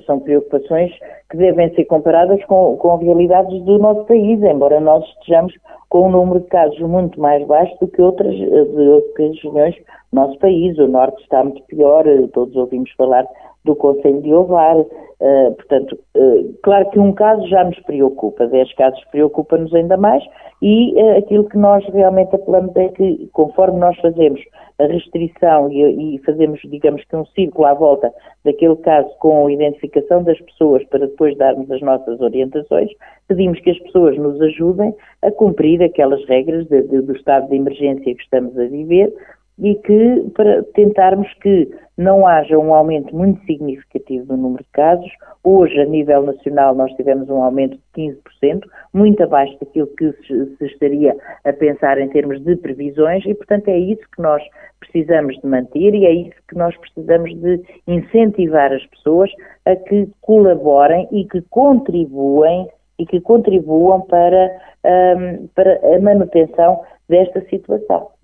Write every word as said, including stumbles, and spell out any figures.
São preocupações que devem ser comparadas com, com realidades do nosso país, embora nós estejamos com um número de casos muito mais baixo do que outras, de outras regiões do nosso país. O Norte está muito pior, todos ouvimos falar do Conselho de Ovar, uh, portanto, uh, claro que um caso já nos preocupa, dez casos preocupa-nos ainda mais, e uh, aquilo que nós realmente apelamos é que, conforme nós fazemos a restrição e, e fazemos, digamos que um círculo à volta daquele caso com a identificação das pessoas para depois darmos as nossas orientações, pedimos que as pessoas nos ajudem a cumprir aquelas regras de, de, do estado de emergência que estamos a viver, e que, para tentarmos que não haja um aumento muito significativo do número de casos. Hoje, a nível nacional, nós tivemos um aumento de quinze por cento, muito abaixo daquilo que se, se estaria a pensar em termos de previsões, e, portanto, é isso que nós precisamos de manter e é isso que nós precisamos de incentivar as pessoas a que colaborem e que contribuem e que contribuam para, um, para a manutenção desta situação.